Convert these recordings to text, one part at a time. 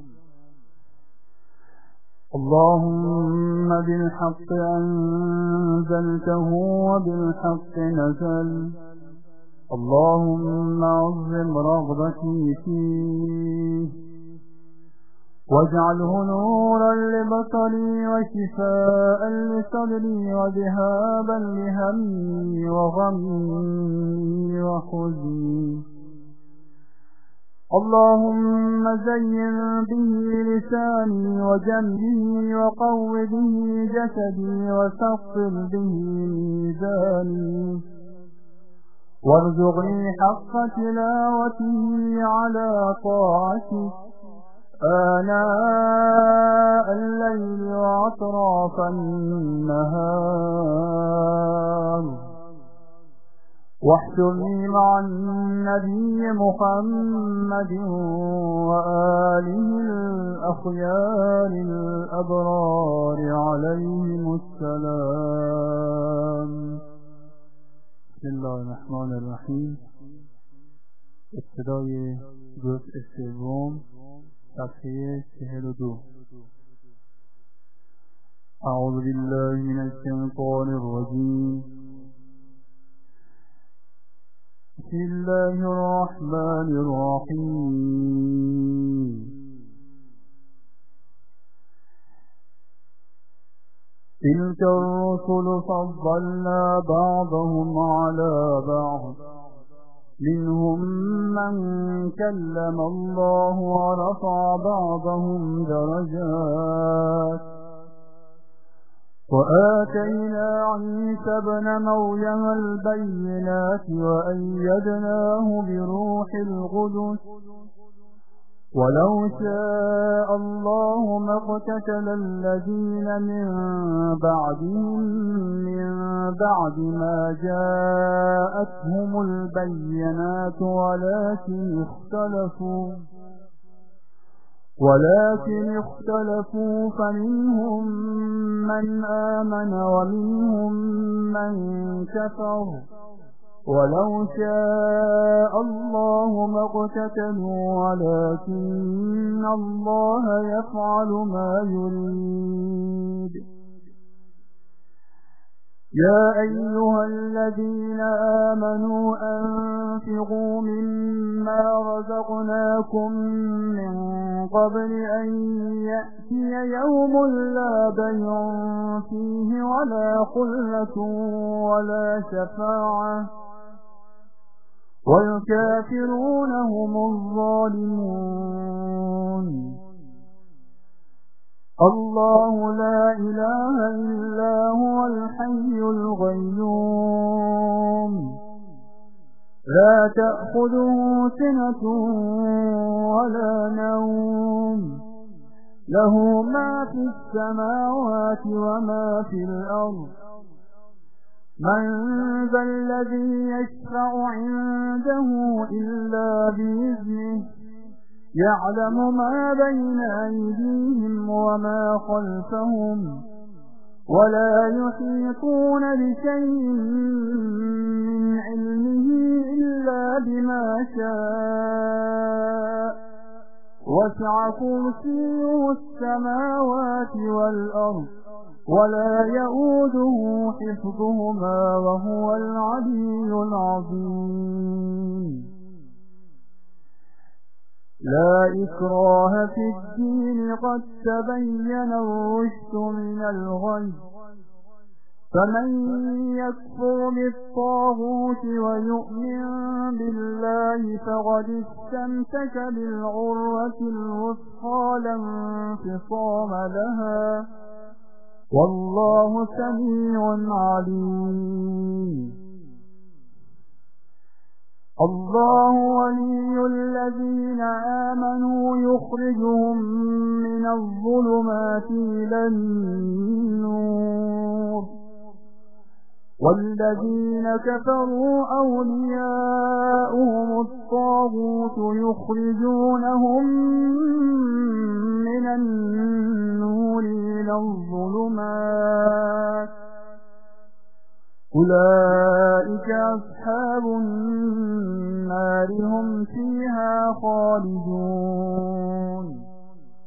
اللهم بالحق أنزلته وبالحق نزل. اللهم عظم رغبتي فيه واجعله نورا لبصري وشفاء لصدري وذهابا لهمي وغمي وحزني. اللهم زين به لساني وجنبي وقو به جسدي وثقل به ميزاني وارزقني حق تلاوته على طاعتك آناء الليل وأطراف النهار واحشرني مع النبي محمد وآله الأخيار الأبرار عليهم السلام. بسم الله الرحمن الرحیم. ابتدای جزء سوم صفحه 42. اعوذ بالله من الشیطان الرجیم. بسم الله الرحمن الرحیم. تلك الرسل فضلنا بعضهم على بعض منهم من كلم الله ورفع بعضهم درجات وآتينا عيسى ابن مريم البينات وأيدناه بروح القدس ولو شاء الله ما اقتتل الذين من بعدهم من بعد ما جاءتهم البينات ولكن اختلفوا فمنهم من آمن ومنهم من كفر ولو شاء الله ما اقتتلوا ولكن الله يفعل ما يريد. يا أيها الذين آمنوا أنفقوا مما رزقناكم من قبل أن يأتي يوم لا بيع فيه ولا خلة ولا شفاعة والكافرون هم الظالمون. الله لا إله إلا هو الحي القيوم لا تأخذه سنة ولا نوم له ما في السماوات وما في الأرض. من ذا الذي يشفع عنده إلا بإذنه يعلم ما بين أيديهم وما خلفهم ولا يحيطون بشيء من علمه إلا بما شاء وسع كرسيه السماوات والأرض ولا يؤوده حفظهما وهو العلي العظيم. لا إكراه في الدين قد تبين الرشد من الغي فمن يكفر بالطاغوت ويؤمن بالله فقد استمسك بالعروة الوثقى لا انفصام لها والله سميع عليم. الله ولي الذين آمنوا يخرجهم من الظلمات إلى النور والذين كفروا أولياؤهم الطاغوت يخرجونهم من النور إلى الظلمات أولئك أصحاب النار هم فيها خالدون.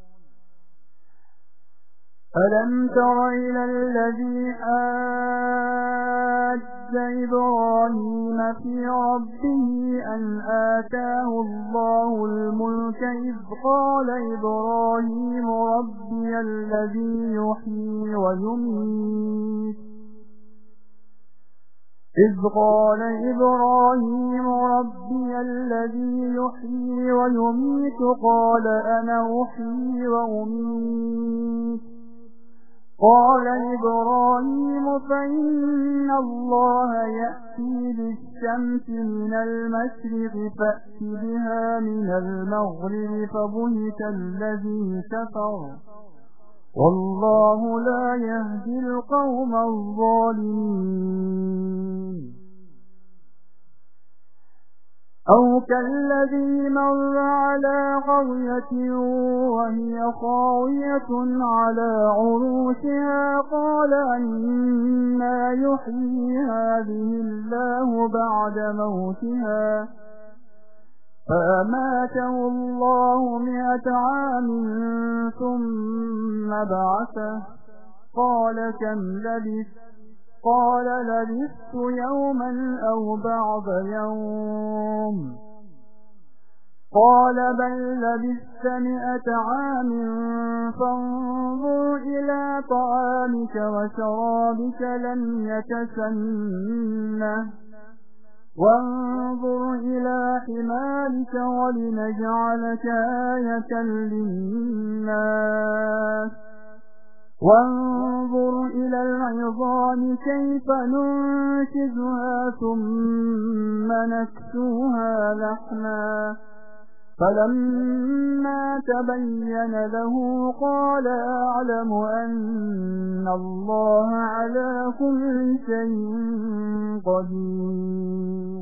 ألم تر إلى الذي حاج إبراهيم في ربه أن آتاه الله الملك إذ قال إبراهيم ربي الذي يحيي ويميت قال أنا أحيي وأميت قال إبراهيم فإن الله يأتي بالشمس من المشرق فأت بها من المغرب فبهت الذي كفر والله لا يهدي القوم الظالمين أو كالذي مر على قرية وهي خاوية على عروشها قال أنى يحيي هذه الله بعد موتها فأماته الله 100 عام ثم بعثه قال كم لبثت قال لبثت يوما أو بعض يوم قال بل لبثت 100 عام فانظر إلى طعامك وشرابك لم يتسنه وانظر إلى حمارك ولنجعلك آية للناس وانظر إلى العظام كيف ننشزها ثم نكسوها لحما فلما تبين له قال أعلم أن الله على كل شيء قدير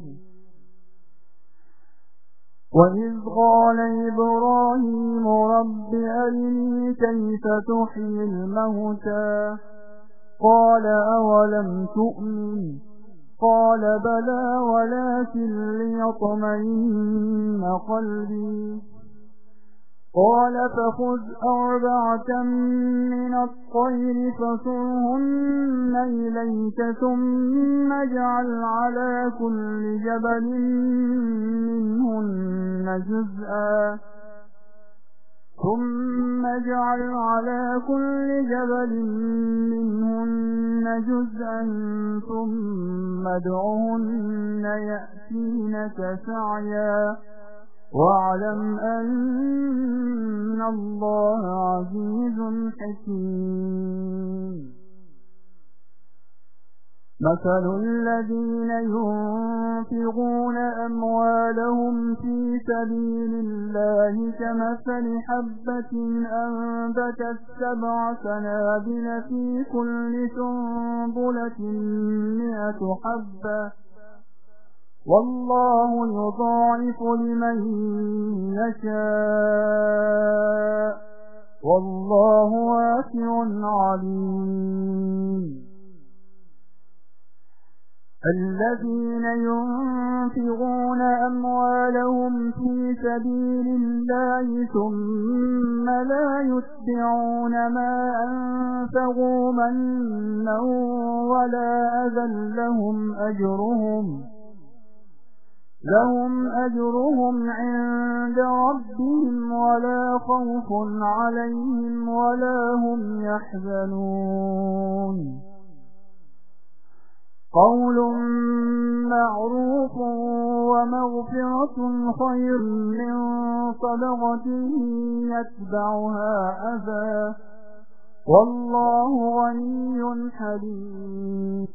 وإذ قال إبراهيم رب أرني كيف تحيي الموتى قال أولم تؤمن قال بلى ولكن ليطمئن قلبي قال فخذ 4 من الطير فصرهن إليك ثم اجعل على كل جبل منهن جزءا ثم ادعهن يأتينك سعيا واعلم أن الله عزيز حكيم مثل الذين ينفقون أموالهم في سبيل الله كمثل حبة أنبتت 7 سنابل في كل سنبلة 100 حبة والله يضاعف لمن يشاء والله واسع عليم الذين ينفقون أموالهم في سبيل الله ثم لا يتبعون ما أنفقوا منا ولا أذى لهم أجرهم عند ربهم ولا خوف عليهم ولا هم يحزنون قول معروف ومغفرة خير من صدقة يتبعها أذى والله غني حليم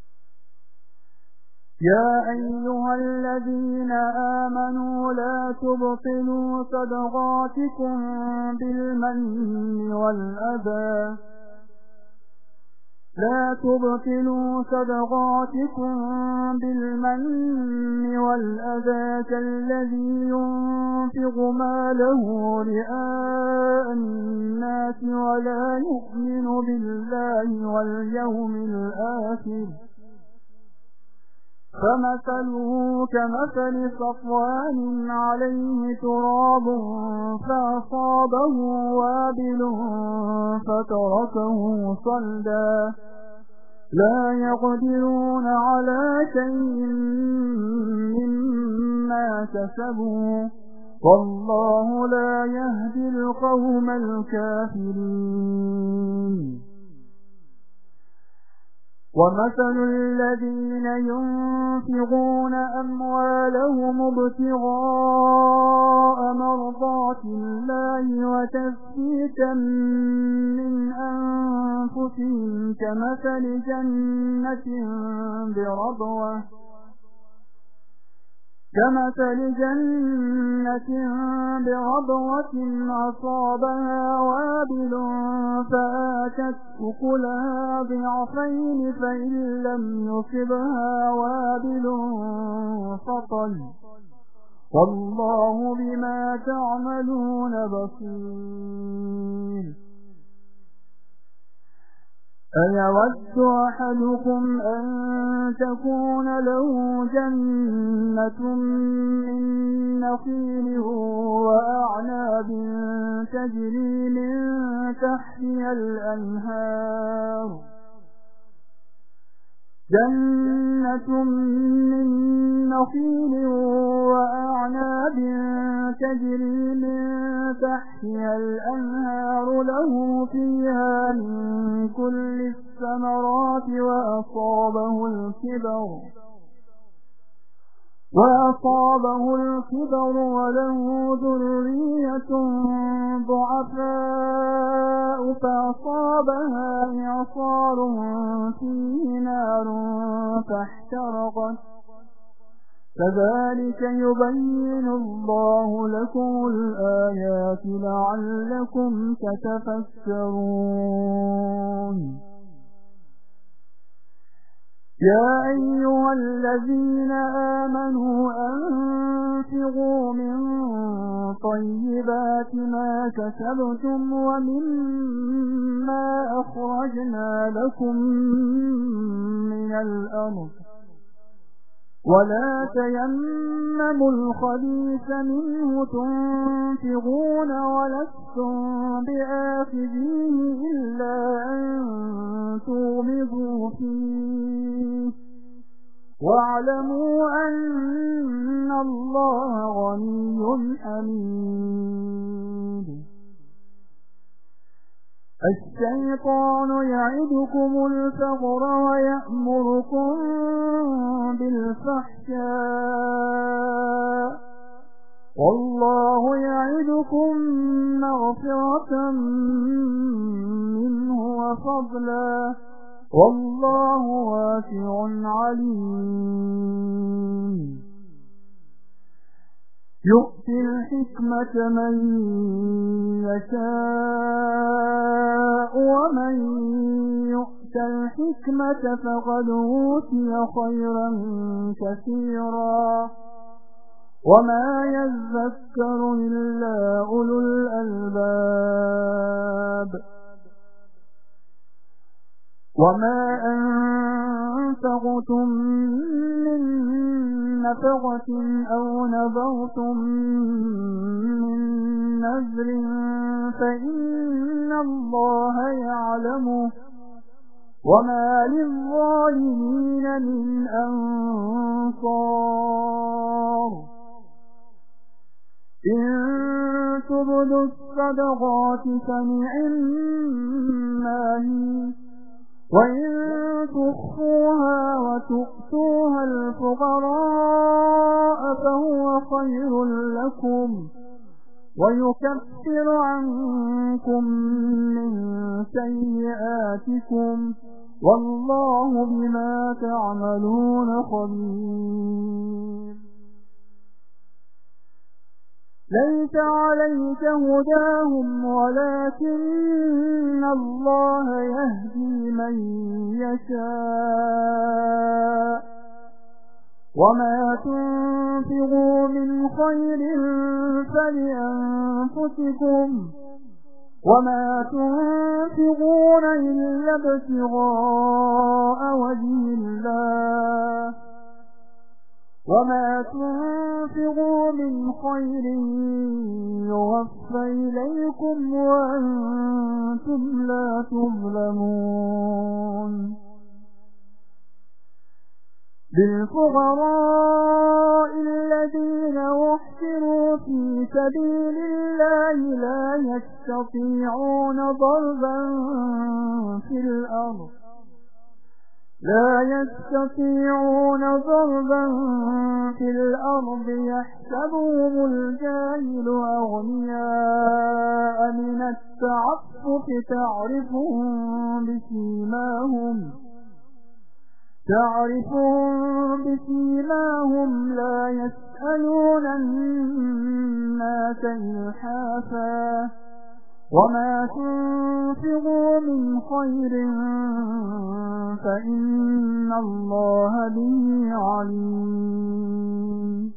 يا أيها الذين آمنوا لا تبطلوا صدقاتكم بالمن والأذى كالذي ينفق ماله رئاء الناس ولا يؤمن بالله واليوم الآخر فمثله كمثل صفوان عليه تراب فأصابه وابل فتركه صلدا لا يقدرون على شيء مما كسبوا والله لا يهدي القوم الكافرين ومثل الذين ينفقون أموالهم ابتغاء مرضات الله وتثبيتا من أنفسهم كمثل جنة بربوة أصابها وابل فآتت أكلها ضعفين فإن لم يصبها وابل فطل والله بما تعملون بصير أيود أحدكم أن تكون له جنة من نخيل وأعناب تجري من تحتها الأنهار له فيها من كل الثمرات وأصابه الكبر وله ذرية ضعفاء فأصابها إعصار فيه نار فاحترقت كذلك يبين الله لكم الآيات لعلكم تتفكرون يا أيها الذين آمنوا أنفقوا من طيبات ما كسبتم ومما أخرجنا لكم من الأرض ولا تيمموا الخبيث منه تنفقون ولستم بآخذيه إلا أن تغمضوا فيه واعلموا أن الله غني حميد الشيطان يعدكم الفقر ويأمركم بالفحشاء والله يعدكم مغفرة منه وفضلا والله واسع عليم يؤتي الحكمة من يشاء ومن يؤت الحكمة فقد أوتي خيرا كثيرا وما يذكر إلا أولو الألباب وما أنفقتم من نفقة أو نذرتم من نذر فإن الله يعلمه وما للظالمين من أنصار إن تبدوا الصدقات فنعما هي وإن تخفوها وتؤتوها الفقراء فهو خير لكم ويكفر عنكم من سيئاتكم والله بما تعملون خبير ليس عليك هداهم ولكن الله يهدي من يشاء وما تنفقوا من خير فلأنفسكم وما تنفقون إلا ابتغاء وجه الله وما تنفقوا من خير يوفى إليكم وأنتم لا تظلمون للفقراء الذين أحصروا في سبيل الله لا يستطيعون ضربا في الأرض يحسبهم الجاهل أغنياء من التعفف تعرفهم بسيماهم لا يسألون الناس إلحافا وما تنفقوا من خير فإن الله به عليم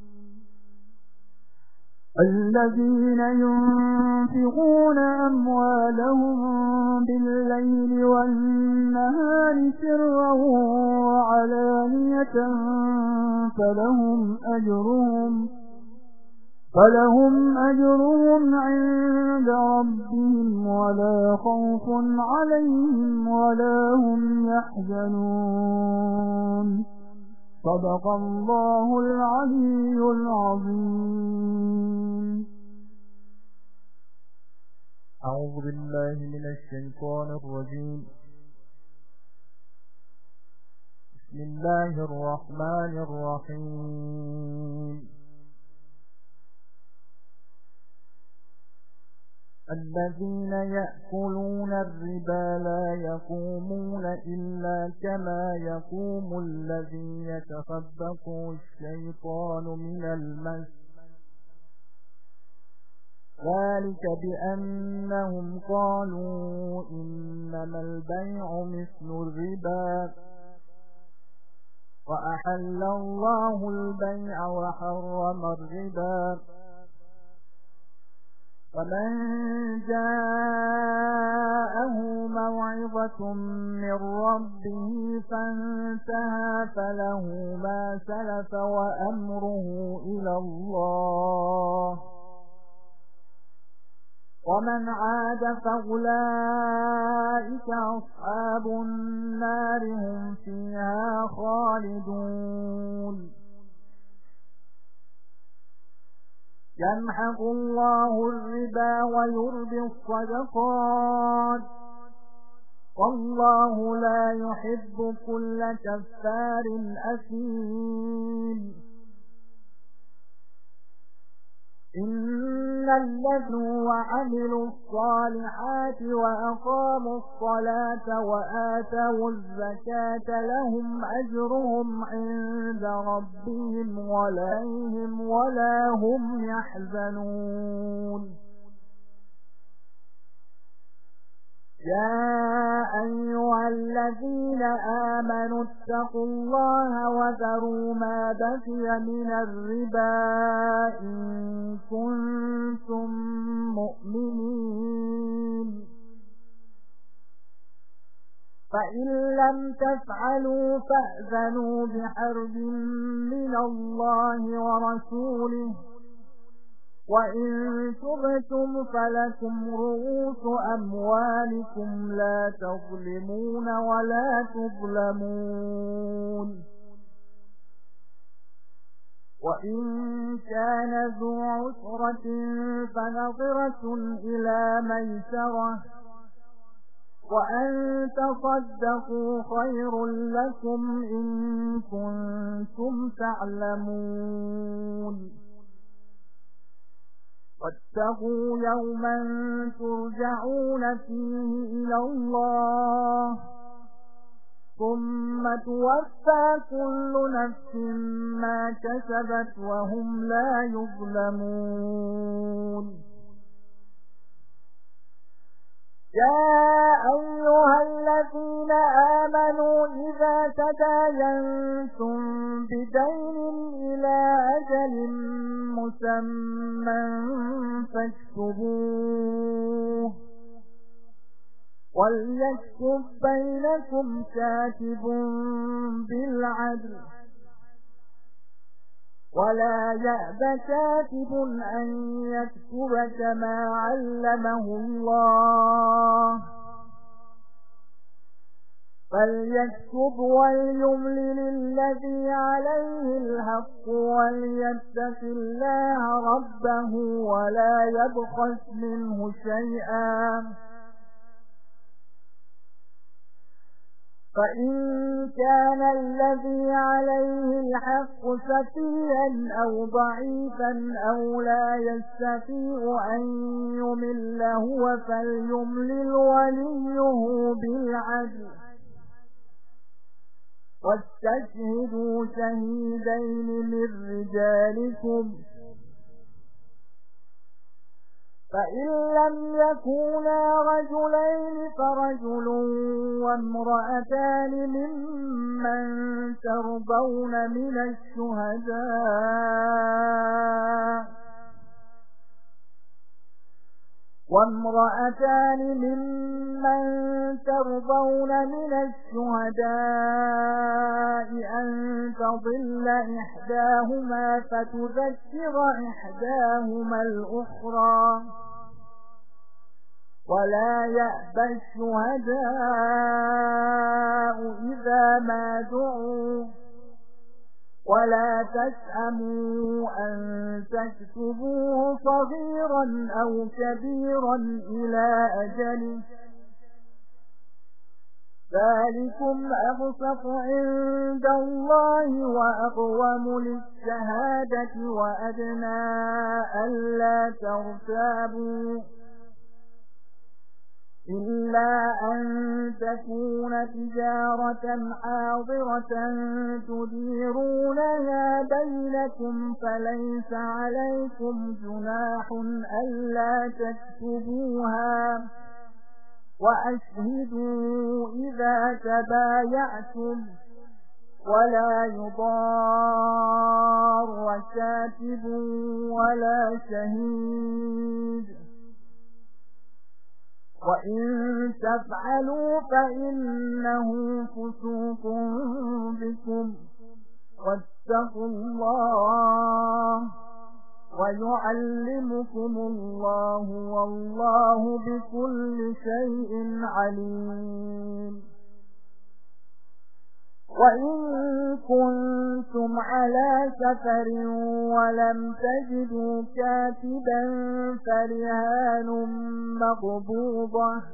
الذين ينفقون أموالهم بالليل والنهار سرا وعلانية فلهم أجرهم عند ربهم ولا خوف عليهم ولا هم يحزنون صدق الله العلي العظيم. أعوذ بالله من الشيطان الرجيم. بسم الله الرحمن الرحيم. الذين يأكلون الربا لا يقومون إلا كما يقوم الذي يتخبطه الشيطان من المس ذلك بأنهم قالوا إنما البيع مثل الربا وأحل الله البيع وحرم الربا ومن جاءه موعظة من ربه فانتهى فله ما سلف وأمره إلى الله ومن عاد فأولئك أصحاب النار هم فيها خالدون يمحق الله الربا ويربي الصدقات والله لا يحب كل كفار أثيم إن الذين وعملوا الصالحات وأقاموا الصلاة وآتوا الزكاة لهم أجرهم عند ربهم ولا هم يحزنون يا أيها الذين آمنوا اتقوا الله وذروا ما بقي من الربا إن كنتم مؤمنين فإن لم تفعلوا فأذنوا بحرب من الله ورسوله وإن تبتم فلكم رؤوس أموالكم لا تظلمون ولا تظلمون وإن كان ذو عسرة فنظرة إلى ميسرة وأن تصدقوا خير لكم إن كنتم تعلمون واتقوا يوما ترجعون فيه إلى الله ثم توفى كل نفس ما كسبت وهم لا يظلمون يا أيها الذين آمنوا إذا تداينتم بدين إلى أجل مسمى فاكتبوه وليكتب بينكم كاتب بالعدل ولا يأبى كاتب أن يكتب كما علمه الله فليكتب وليملل الذي عليه الحق وليتق الله ربه ولا يبخس منه شيئا فإن كان الذي عليه الحق سفيها أو ضعيفا أو لا يستطيع أن يمل هو فليملل وليه بالعدل واستشهدوا شهيدين من رجالكم فإن لم يكونا رجلين فرجل وامرأتان ممن ترضون من الشهداء أن تضل إحداهما فتذكر إحداهما الأخرى ولا يأبى الشهداء إذا ما دعوا ولا تسأموا أن تكتبوه صغيرا أو كبيرا إلى أجله ذلكم أبسط عند الله وأقوم للشهادة وأدنى ألا ترتابوا إلا أن تكون تجارة حاضرة تديرونها بينكم فليس عليكم جناح ألا تكتبوها وأشهدوا إذا تبايعتم ولا يضار كاتب ولا شهيد وإن تفعلوا فإنه فسوق بكم واتقوا الله ويعلمكم الله والله بكل شيء عليم وإن كنتم على سفر ولم تجدوا كاتبا فرهان مقبوضة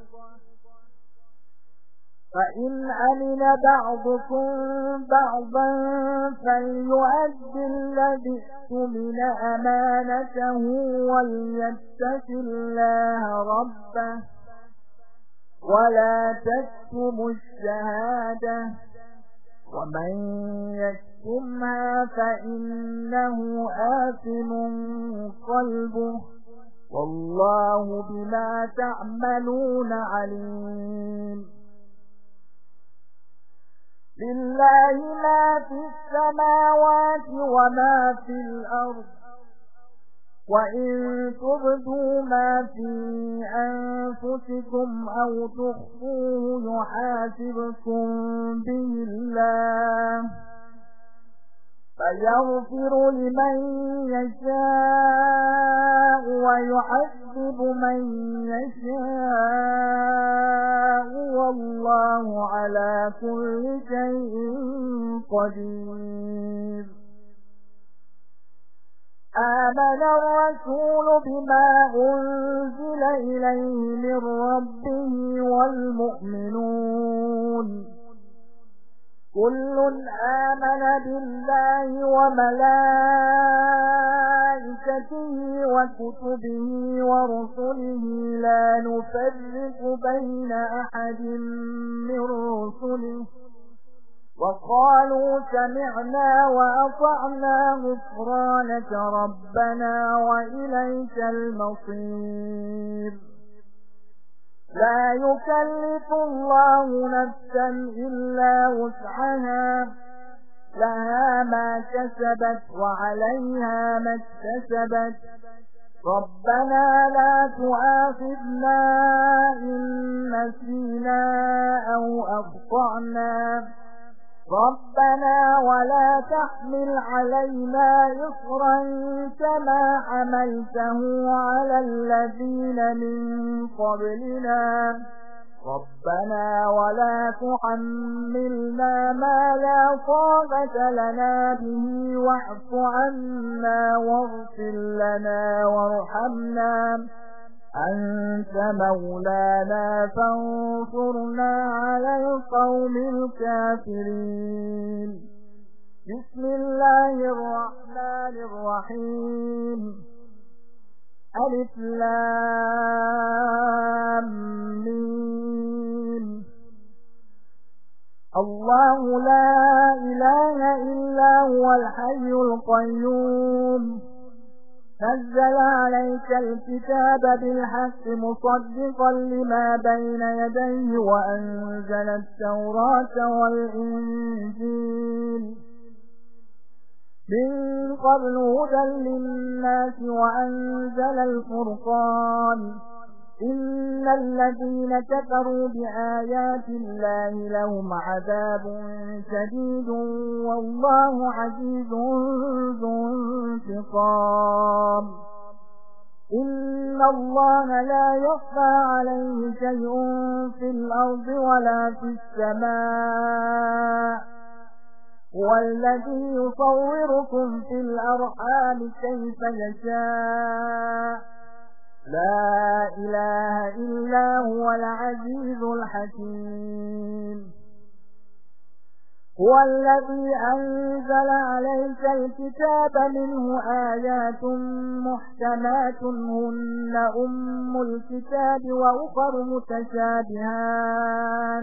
فإن أمن بعضكم بعضا فليؤد الذي اؤتمن أمانته وليتق الله ربه ولا تكتموا الشهادة ومن يكتمها فإنه آثم قلبه والله بما تعملون عليم لله ما في السماوات وما في الأرض وإن تبدوا ما في أنفسكم أو تخفوه يحاسبكم به الله فيغفر لمن يشاء ويعذب من يشاء والله على كل شيء قدير آمن الرسول بما أنزل إليه من ربه والمؤمنون كل آمن بالله وملائكته وكتبه ورسله لا نفرق بين أحد من رسله وقالوا سمعنا وأطعنا غفرانك ربنا وإليك المصير لا يكلف الله نفسا إلا وسعها لها ما كسبت وعليها ما اكتسبت ربنا لا تؤاخذنا إن نسينا أو أخطأنا ربنا ولا تحمل علينا إصرا كما حملته على الذين من قبلنا ربنا ولا تحملنا ما لا طاقة لنا به واعف عنا واغفر لنا وارحمنا أنت مولانا فانصرنا على القوم الكافرين. بسم الله الرحمن الرحيم. ألف لام ميم. الله لا إله إلا هو الحي القيوم نزل عليك الكتاب بالحق مصدقا لما بين يديه وأنزل التوراة والإنجيل من قبل هدى للناس وأنزل الفرقان إن الذين كفروا بآيات الله لهم عذاب شديد والله عزيز ذو انتقام. إن الله لا يخفى عليه شيء في الأرض ولا في السماء هو الذي يصوركم في الأرحام كيف يشاء لا إله إلا هو العزيز الحكيم. هو الذي أنزل عليك الكتاب منه آيات محكمات هن أم الكتاب وأخر متشابهات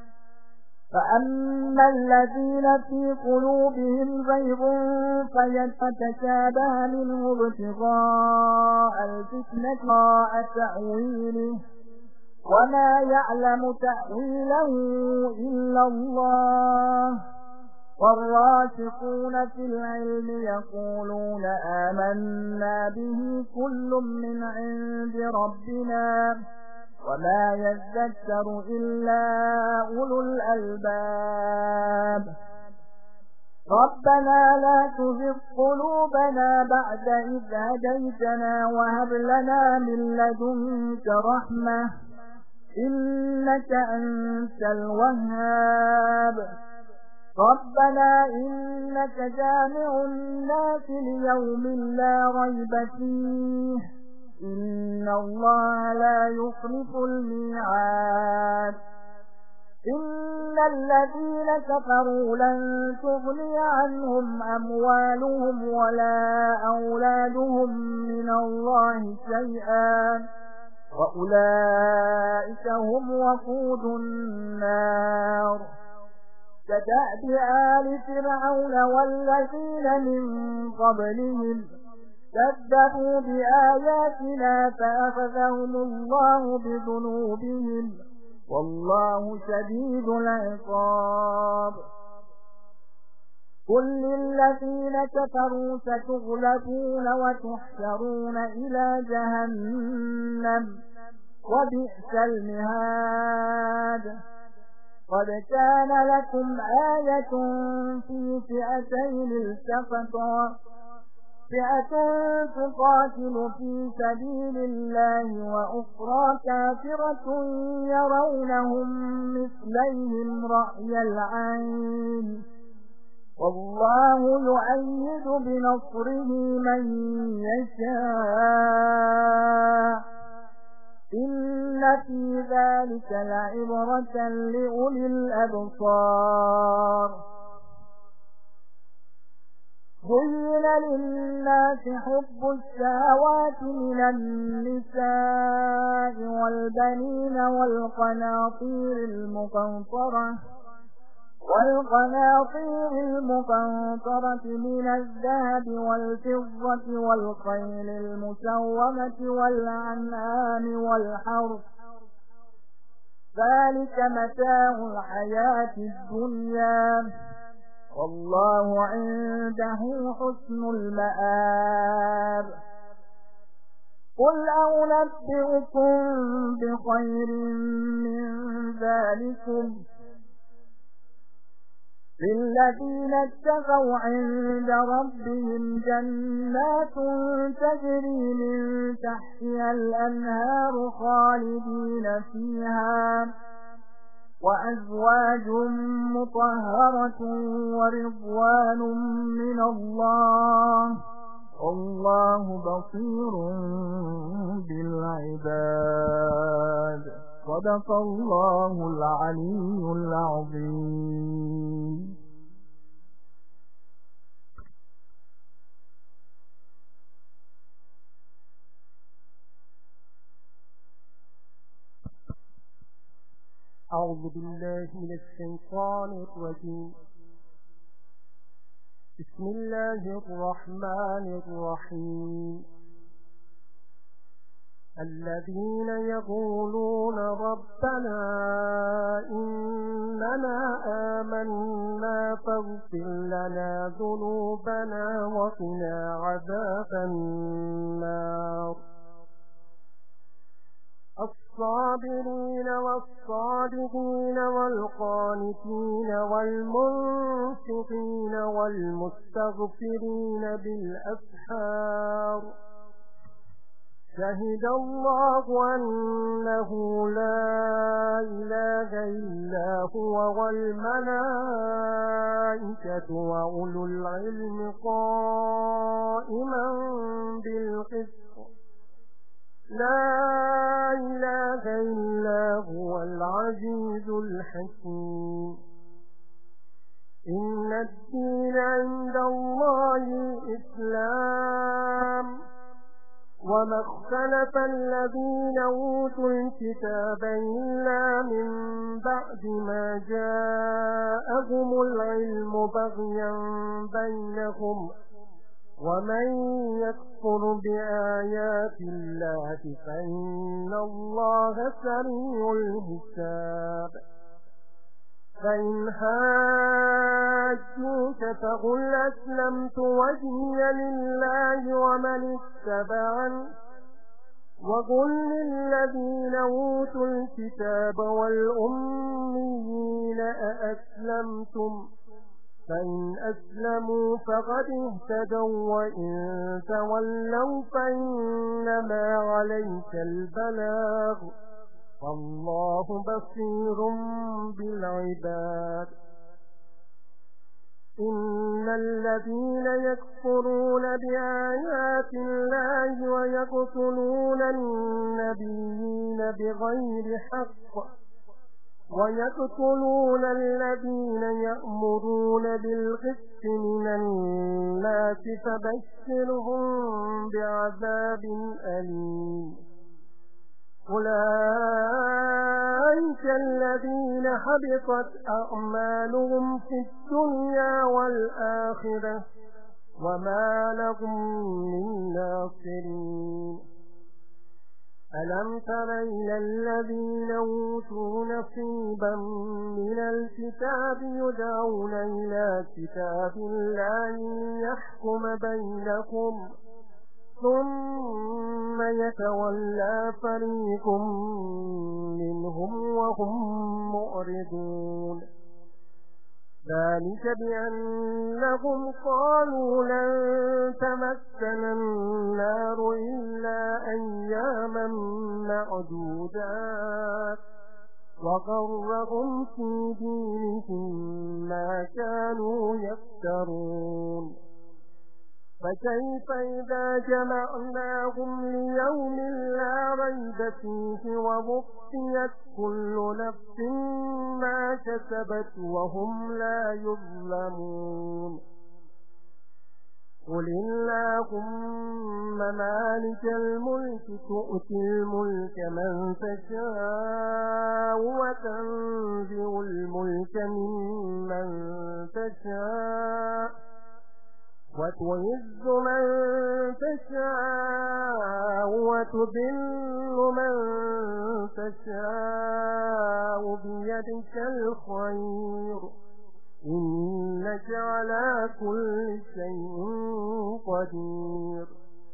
فأما الذين في قلوبهم زيغ فيتشابه منه ابتغاء الفتنة تأويله وما يعلم تأويله إلا الله والراسخون في العلم يقولون آمنا به كل من عند ربنا وما يذكر إلا أولو الألباب. ربنا لا تزغ قلوبنا بعد إذ هديتنا وهب لنا من لدنك رحمة إنك أنت الوهاب. ربنا إنك جامع الناس ليوم لا ريب فيه إن الله لا يخلف الميعاد. إن الذين كفروا لن تغني عنهم أموالهم ولا أولادهم من الله شيئا وأولئك هم وقود النار. كدأب آل فرعون والذين من قبلهم كذبوا بآياتنا فأخذهم الله بذنوبهم والله شديد العقاب. قل للذين كفروا ستغلبون وتحشرون إلى جهنم وبئس المهاد. قد كان لكم آية في فئتين التقتا فئة تقاتل في سبيل الله وأخرى كافرة يرونهم مثليهم رأي العين والله يؤيد بنصره من يشاء إن في ذلك لعبرة لأولي الأبصار. زين للناس حب الشهوات من النساء والبنين والقناطير المقنطرة من الذهب والفضة والخيل المسومة والأنعام والحرث ذلك متاع الحياة الدنيا والله عنده حسن المآب. قل أنبئكم بخير من ذلكم للذين اتقوا عند ربهم جنات تجري من تحتها الأنهار خالدين فيها وأزواج مطهرة ورضوان من الله والله بصير بالعباد صدق الله العلي العظيم. أعوذ بالله من الشيطان الرجيم. بسم الله الرحمن الرحيم. الذين يقولون ربنا إننا آمنا فاغفر لنا ذنوبنا وقنا عذاب النار. الصابرين والصادقين والقانتين والمنفقين والمستغفرين بالأسحار. شهد الله أنه لا إله إلا هو والملائكة وأولو العلم قائما بالقسط لا إله إلا هو العزيز الحكيم. إن الدين عند الله الإسلام وما اختلف الذين أوتوا الكتاب إلا من بعد ما جاءهم العلم بغيا بينهم ومن يكفر بآيات الله فإن الله سريع الحساب. فإن حاجوك فقل أسلمت وجهي لله ومن اتبعني وقل للذين أوتوا الكتاب والأميين أأسلمتم فإن أسلموا فقد اهتدوا وإن تولوا فإنما عليك البلاغ والله بصير بالعباد. إن الذين يكفرون بآيات الله ويقتلون النبيين بغير حق ويقتلون الذين يأمرون بالقسط من الناس فبشرهم بعذاب أليم. أولئك الذين حبطت أعمالهم في الدنيا والآخرة وما لهم من ناصرين. ألم تر إلى الذين أوتوا نصيبا من الكتاب يدعون إلى كتاب الله ليحكم بينهم ثم يتولى فريق منهم وهم معرضون. ذلك بأنهم قالوا لن تمسنا النار إلا أياما معدودات وغرهم في دينهم ما كانوا يفترون. فكيف إذا جمعناهم ليوم لا ريب فيه ووفيت كل نفس ما كسبت وهم لا يظلمون. قل اللهم مالك الملك تؤتي الملك من تشاء وتنزع الملك ممن تشاء وتعز من تشاء وتذل من تشاء بيدك الخير إنك على كل شيء قدير.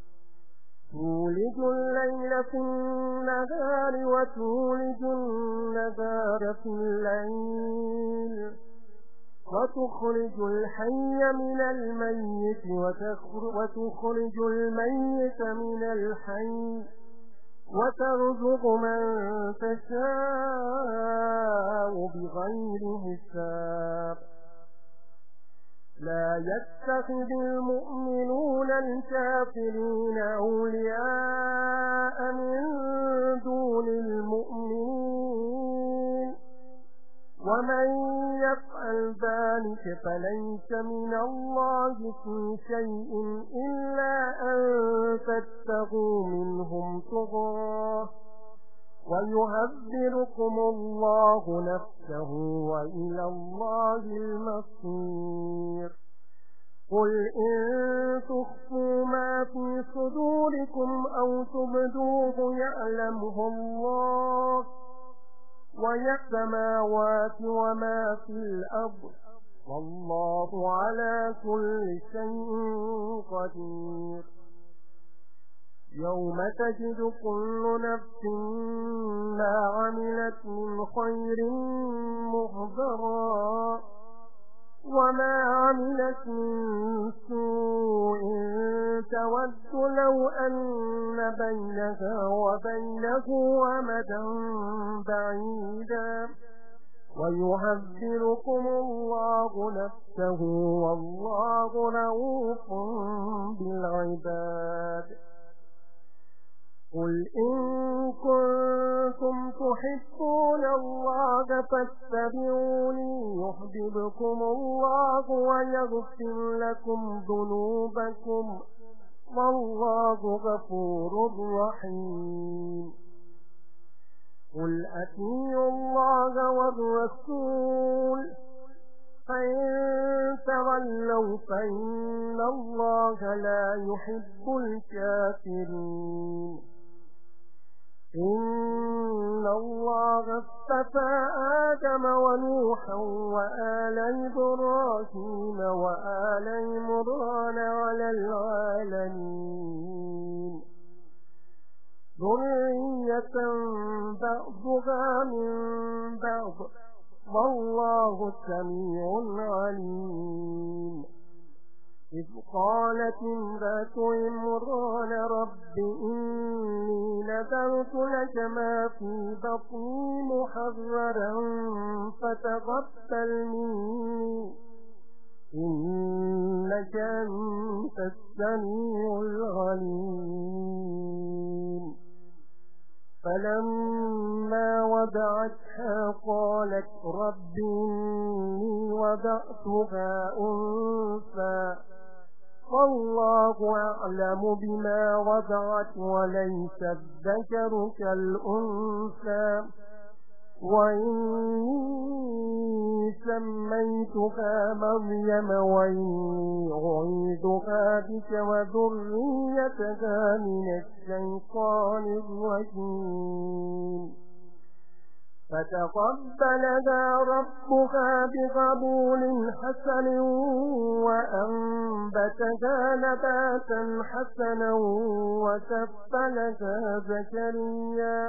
تولج الليل في النهار وتولج النهار في الليل وتخرج الحي من الميت وتخرج الميت من الحي وترزق من تشاء بغير حساب لا يتخذ المؤمنون الكافرين أولياء من دون المؤمنين ومن يفعل ذلك فليس من الله في شيء إلا أن تتقوا منهم تقاه ويهذركم الله نفسه وإلى الله المصير قل إن تخفوا ما في صدوركم أو تبدوه يعلمه الله ويعلم السماوات وما في الأرض والله على كل شيء قدير يوم تجد كل نفس ما عملت من خير محضرا وما عملت من سوء تود لو أن بينها وبينه أمدا بعيدا ويهذركم الله نفسه والله رؤوف بالعباد قل إن كنتم تحبون الله فاتبعوني يحببكم الله ويغفر لكم ذنوبكم والله غفور رحيم قل أطيعوا الله والرسول فإن تولوا فإن الله لا يحب الكافرين إن الله اصطفى آدم ونوحا وآل إبراهيم وآل عمران على العالمين ذرية بعضها من بعض والله سميع عليم إذ قالت امرأة عمران رب إني نذرت لك ما في بطني محررا فتقبل مني إنك أنت السميع العليم فلما وضعتها قالت رب إني وضعتها أنثى والله أعلم بما وضعت وليس الذكر كالأنثى وإني سميتها مريم وإني أعيذها بك وذريتها من الشيطان الرجيم فتقبلها ربها بقبول حسن وأنبتها نباتا حسنا وكفلها زكريا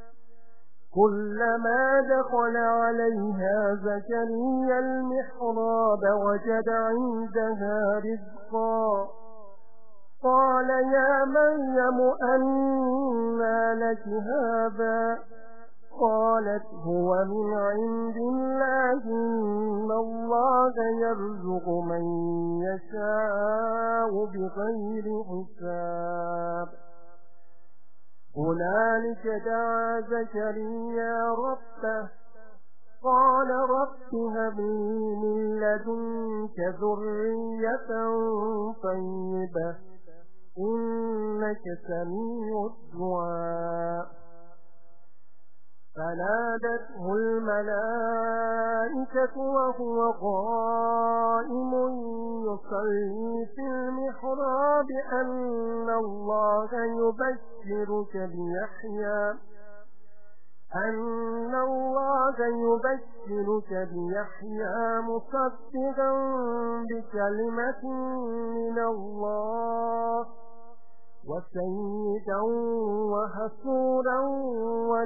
كلما دخل عليها زكريا المحراب وجد عندها رزقا قال يا مريم أنى لك هذا قالت هو من عند الله إن الله يرزق من يشاء بغير حساب هنالك دعا زكريا ربه قال رب هب لي من لدنك ذرية طيبة إنك سميع الدعاء فنادته الملائكة وهو قائم يصلي في المحراب أن الله يبشرك بيحيى مصدقا بكلمة من الله وسيدا وحصورا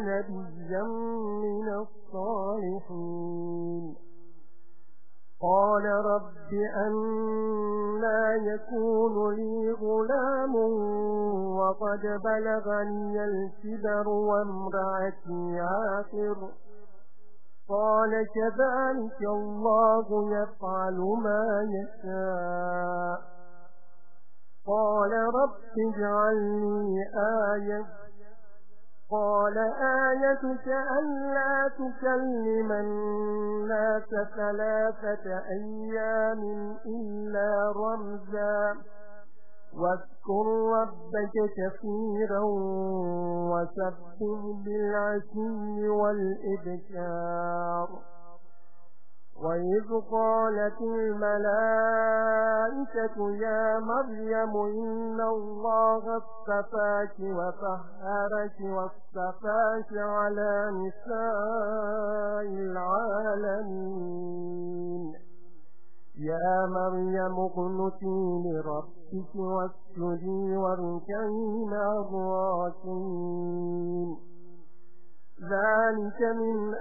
ونبيا من الصالحين قال رب أنى يكون لي غلام وقد بلغني الكبر وامرأتي عاقر قال كذلك الله يفعل ما يشاء قال رب اجعل لي آية قال آيتك ألا تكلم الناس 3 أيام إلا رمزا واذكر ربك كثيرا وسبح بالعشي والإبكار وإذ قالت الملائكة يا مريم إن الله اصطفاك وطهرك واصطفاك على نساء العالمين يا مريم اقنتي لربك واسجدي واركعي مع الراكعين ذلك من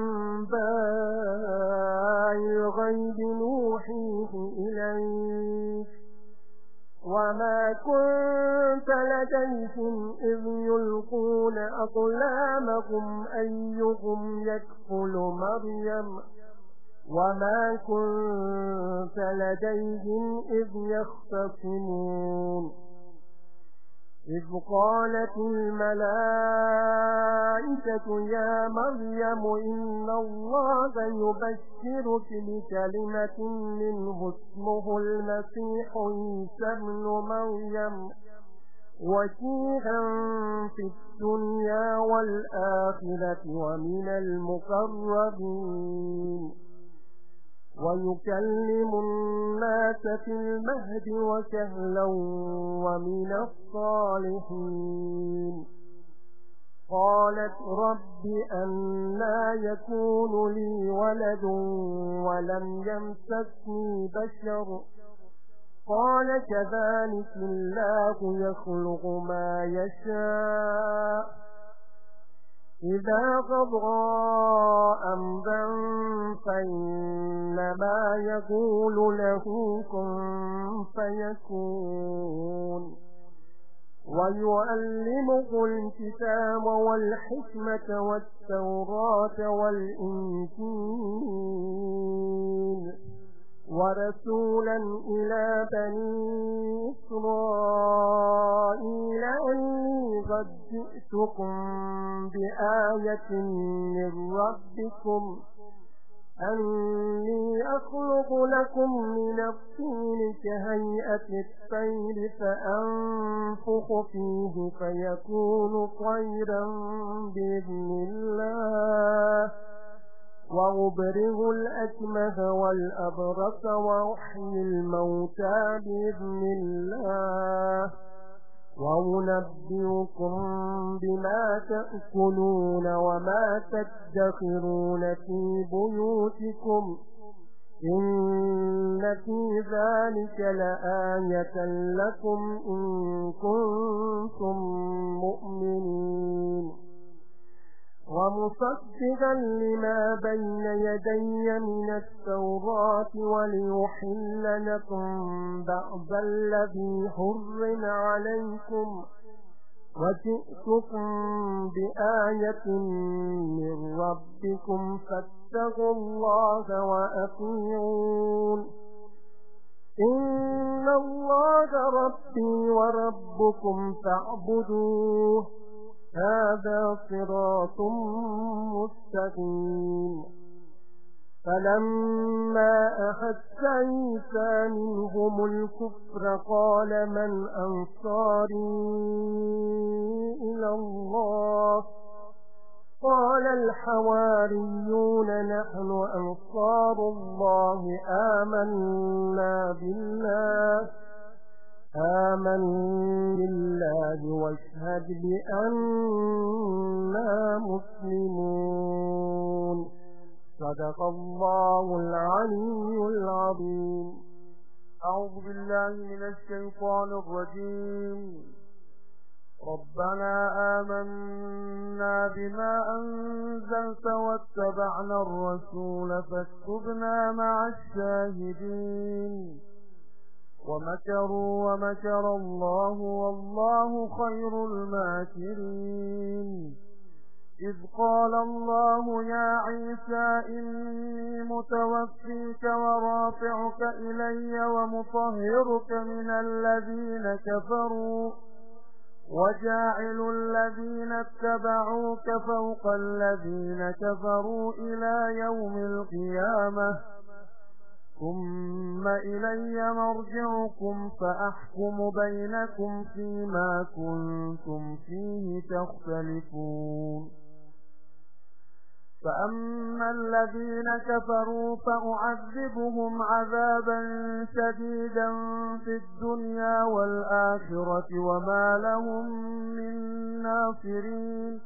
أنباء الغيب نوحيه إليك وما كنت لديهم إذ يلقون أقلامهم أيهم يكفل مريم وما كنت لديهم إذ يختصمون إذ قالت الملائكة يا مريم إن الله يبشرك بكلمة منه اسمه المسيح عيسى ابن مريم وجيها في الدنيا والآخرة ومن المقربين ويكلم الناس في المهد وكهلا ومن الصالحين قالت رب أنى يكون لي ولد ولم يمسسني بشر قال كذلك الله يخلق ما يشاء إذا قضى أمرا فإنما يقول له كن فيكون ويعلمه الكتاب والحكمة والتوراة والإنجيل ورسولا إلى بني إسرائيل أني قد جئتكم بآية من ربكم أني أخلق لكم من الطين كهيئة الطير فأنفخ فيه فيكون طيرا بإذن الله وأبرئ الأكمه والأبرص وأحيي الموتى بإذن الله وأنبئكم بما تأكلون وما تدخرون في بيوتكم إن في ذلك لآية لكم إن كنتم مؤمنين ومصدقا لما بين يدي من التوراة وليحل لكم بعض الذي حرم عليكم وجئتكم بآية من ربكم فاتقوا الله وأطيعون إن الله ربي وربكم فاعبدوه هذا صراط مستقيم فلما أحس عيسى منهم الكفر قال من أنصاري إلى الله قال الحواريون نحن أنصار الله آمنا بالله واشهد بأننا مسلمون صدق الله العلي العظيم. أعوذ بالله من الشيطان الرجيم. ربنا آمنا بما أنزلت واتبعنا الرسول فاكتبنا مع الشاهدين ومكروا ومكر الله والله خير الماكرين إذ قال الله يا عيسى إني متوفيك ورافعك إلي ومطهرك من الذين كفروا وجاعل الذين اتبعوك فوق الذين كفروا إلى يوم القيامة ثم إلي مرجعكم فأحكم بينكم فيما كنتم فيه تختلفون فأما الذين كفروا فأعذبهم عذابا شديدا في الدنيا والآخرة وما لهم من ناصرين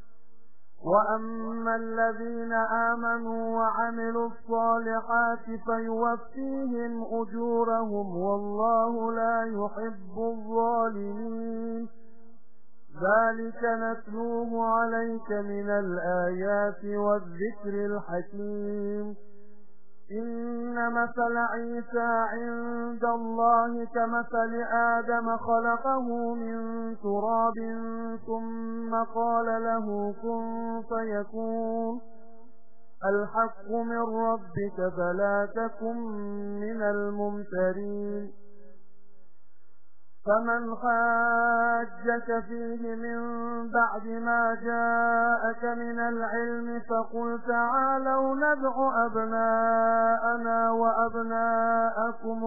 وأما الذين آمنوا وعملوا الصالحات فيوفيهم أجورهم والله لا يحب الظالمين ذلك نتلوه عليك من الآيات والذكر الحكيم إن مثل عيسى عند الله كمثل آدم خلقه من تراب ثم قال له كن فيكون الحق من ربك فلا تكن من الممترين فمن حاجك فيه من بعد ما جاءك من العلم فقل تعالوا ندع أبناءنا وأبناءكم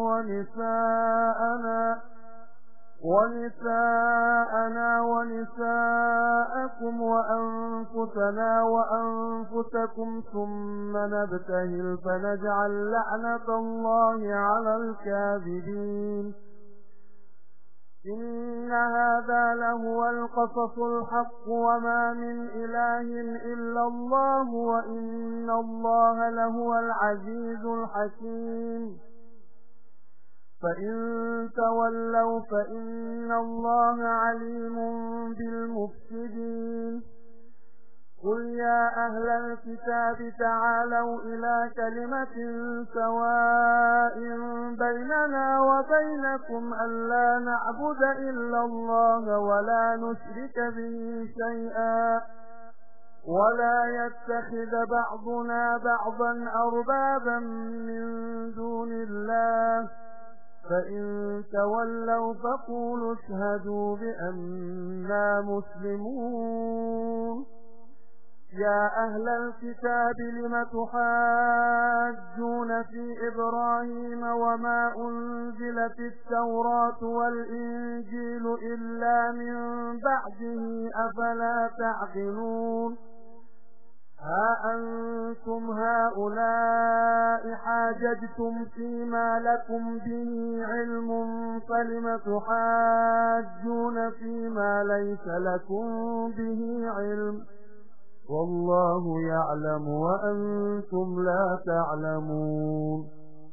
ونساءنا ونساءكم وأنفسنا وأنفسكم ثم نبتهل فنجعل لعنة الله على الكاذبين إن هذا لهو القصص الحق وما من إله إلا الله وإن الله لهو العزيز الحكيم فإن تولوا فإن الله عليم بالمفسدين قل يا أهل الكتاب تعالوا إلى كلمة سواء بيننا وبينكم ألا نعبد إلا الله ولا نشرك به شيئا ولا يتخذ بعضنا بعضا أربابا من دون الله فإن تولوا فقولوا اشهدوا بأننا مسلمون يا أهل الكتاب لم تحاجون في إبراهيم وما أنزلت التوراة والإنجيل إلا من بعده أفلا تعقلون ها أنتم هؤلاء حاججتم فيما لكم به علم فلم تحاجون فيما ليس لكم به علم والله يعلم وأنتم لا تعلمون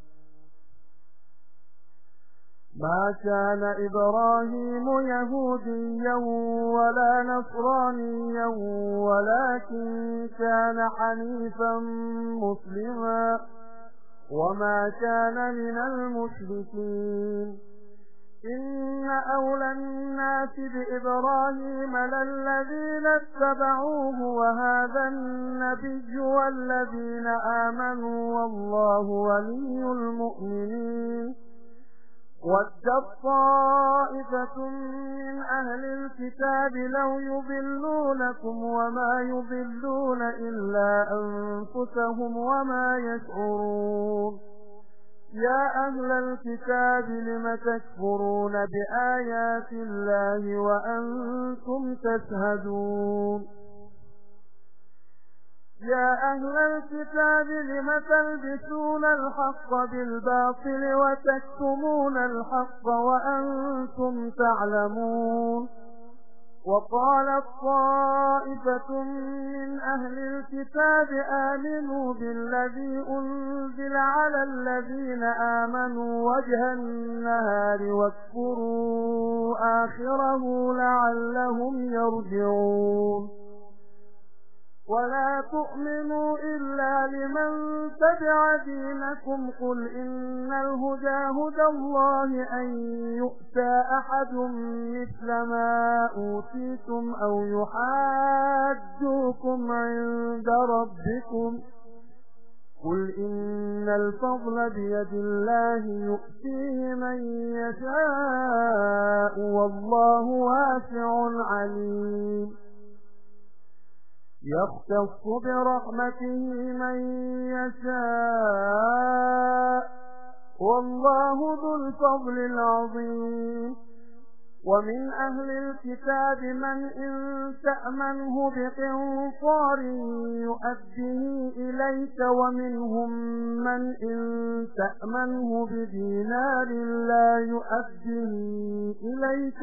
ما كان إبراهيم يهوديا ولا نصرانيا ولكن كان حنيفا مسلما وما كان من المشركين إن أولى الناس بإبراهيم للذين اتبعوه وهذا النبي والذين آمنوا والله ولي المؤمنين وَدَّتْ طَائِفَةٌ مِّنْ أَهْلِ الْكِتَابِ لَوْ يُضِلُّونَكُمْ وَمَا يُضِلُّونَ إِلَّا أَنفُسَهُمْ وَمَا يَشْعُرُونَ يَا أَهْلَ الْكِتَابِ لِمَ تَكْفُرُونَ بِآيَاتِ اللَّهِ وَأَنْتُمْ تَشْهَدُونَ يا أهل الكتاب لم تلبسون الحق بالباطل وتكتمون الحق وأنتم تعلمون وقالت طائفة من أهل الكتاب آمنوا بالذي أنزل على الذين آمنوا وجه النهار واكفروا آخره لعلهم يرجعون ولا تؤمنوا إلا لمن تبع دينكم قل إن الهدى هدى الله أن يؤتى أحد مثل ما أوتيتم أو يحاجوكم عند ربكم قل إن الفضل بيد الله يؤتيه من يشاء والله واسع عليم يختص برحمته من يشاء والله ذو الفضل العظيم ومن أهل الكتاب من إن تأمنه بقنطار يؤديه إليك ومنهم من إن تأمنه بدينار لا يؤديه إليك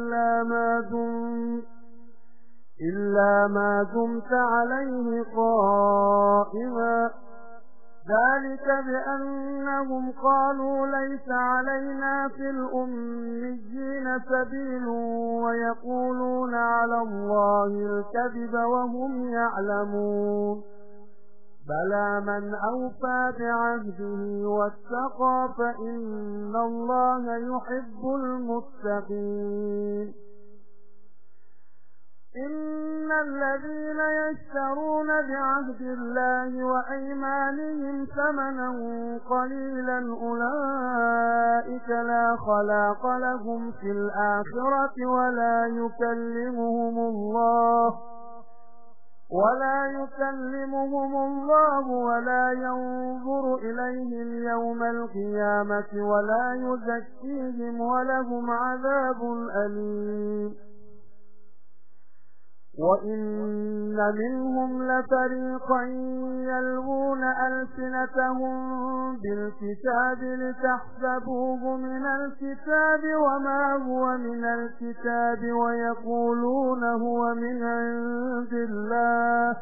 إلا ما دمت عليه قائما ذلك بأنهم قالوا ليس علينا في الأميين سبيل ويقولون على الله الكذب وهم يعلمون بلى من أوفى بعهده واتقى فإن الله يحب المتقين إن الذين يشترون بعهد الله وأيمانهم ثمنا قليلا أولئك لا خلاق لهم في الآخرة ولا يكلمهم الله ولا ينظر إليهم يوم القيامة ولا يزكيهم ولهم عذاب أليم وإن منهم لفريقا يلوون ألسنتهم بالكتاب لتحسبوه من الكتاب وما هو من الكتاب ويقولون هو من عند الله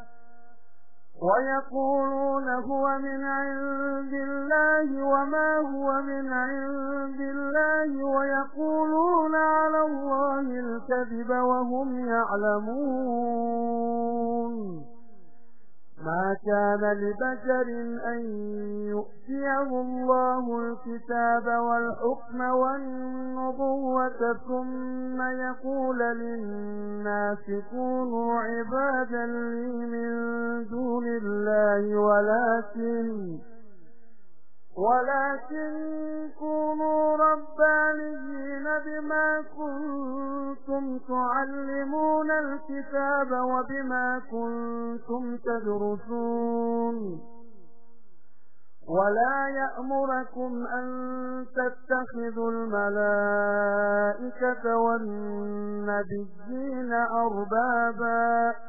وما هو من عند الله ويقولون على الله الكذب وهم يعلمون ما كان لبشر أن يؤتيه الله الكتاب والحكم والنبوة ثم يقول للناس كونوا عبادا لي من دون الله ولكن كونوا ربانيين بما كنتم تعلمون الكتاب وبما كنتم تدرسون ولا يأمركم أن تتخذوا الملائكة والنبيين أربابا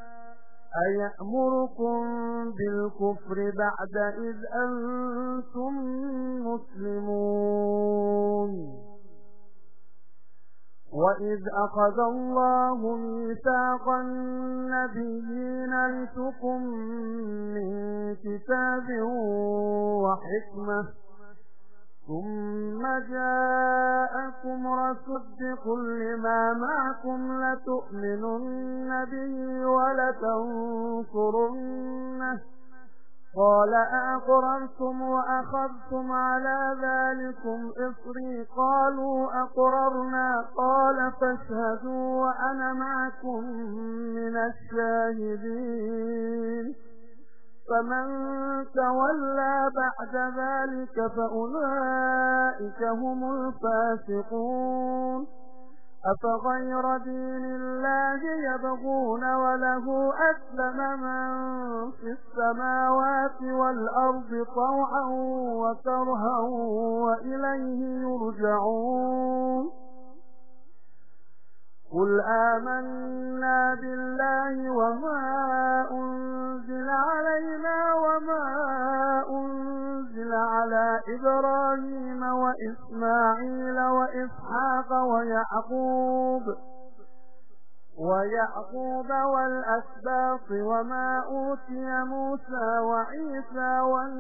أيأمركم بالكفر بعد إذ أنتم مسلمون وإذ أخذ الله ميثاق النبيين لتكن من كتاب وحكمة ثم جاءكم رصدق لما معكم لتؤمنن به ولتنصرنه قال أأقررتم وأخذتم على ذلكم إصري قالوا أقررنا قال فاشهدوا وأنا معكم من الشاهدين فمن تولى بعد ذلك فأولئك هم الفاسقون أفغير دين الله يبغون وله أسلم من في السماوات والأرض طوعا وكرها وإليه يرجعون قل آمنا بالله وما أنزل علينا وما أنزل على إبراهيم وإسماعيل وإسحاق ويعقوب ويعقوب والأسباط وما أوتي موسى وعيسى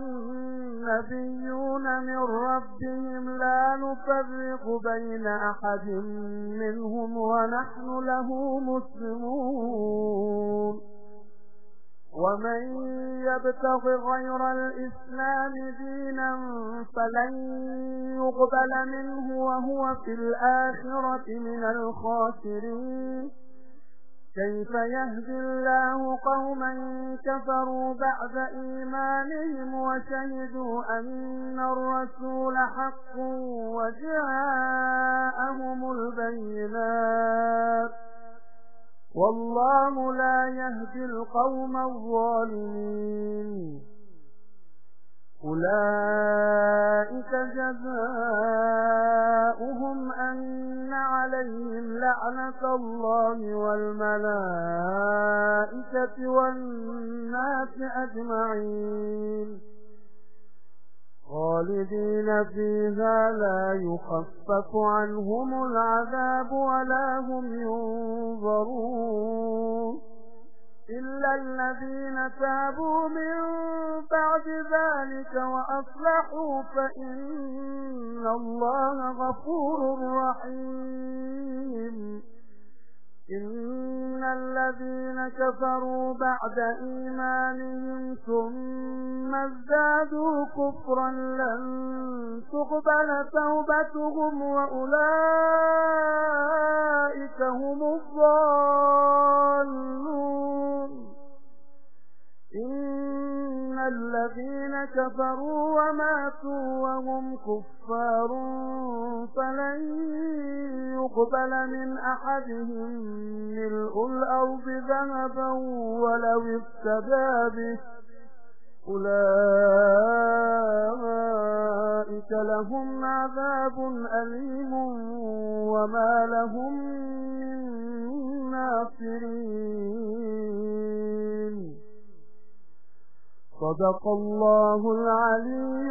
والنبيون من ربهم لا نفرق بين أحد منهم ونحن له مسلمون ومن يبتغ غير الإسلام دينا فلن يقبل منه وهو في الآخرة من الخاسرين كيف يهدي الله قوما كفروا بعد إيمانهم وشهدوا أن الرسول حق وجاءهم البينات والله لا يهدي القوم الظالمين أولئك جزاؤهم أن عليهم لعنة الله والملائكة والناس أجمعين خالدين فيها لا يخفف عنهم العذاب ولا هم ينظرون إلا الذين تابوا من بعد ذلك وأصلحوا فإن الله غفور رحيم إن الذين كفروا بعد إيمانهم ثم ازدادوا كفرا لن تقبل توبتهم وأولئك هم الضالون إن الذين كفروا وماتوا وهم كفار فلن يقبل من أحدهم ملء الأرض ذهبا ولو افتدى به أولئك لهم عذاب أليم وما لهم من ناصرين صدق الله العلي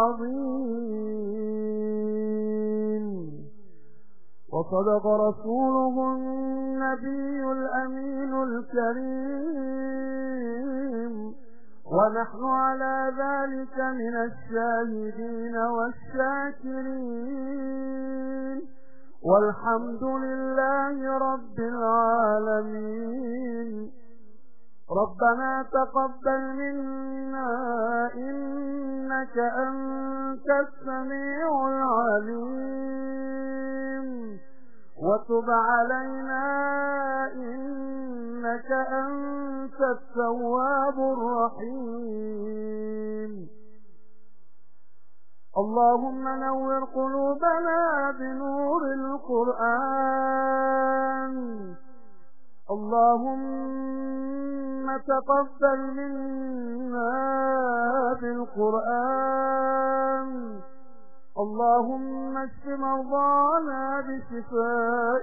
العظيم وصدق رسوله النبي الأمين الكريم ونحن على ذلك من الشاهدين والشاكرين والحمد لله رب العالمين ربنا تقبل منا إنك أنت السميع العليم وتب علينا إنك أنت التواب الرحيم اللهم نور قلوبنا بنور القرآن اللهم تقبل منا بالقرآن اللهم اشف مرضانا بشفاء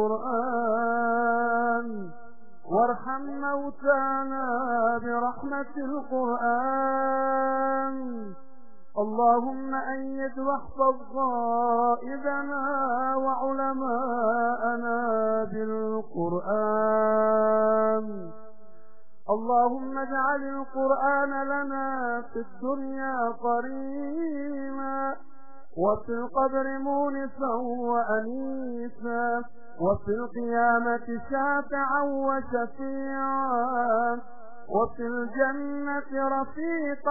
القرآن وارحم موتانا برحمة القرآن اللهم أيد واحفظ قائدنا وعلماءنا بالقرآن اللهم اجعل القرآن لنا في الدنيا قرينا وفي القبر مونسا وأنيسا وفي القيامة شافعا وشفيعا وفي الجنة رفيقا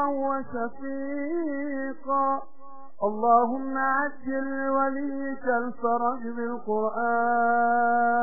وشفيقا اللهم عجل لوليك الفرج بالقرآن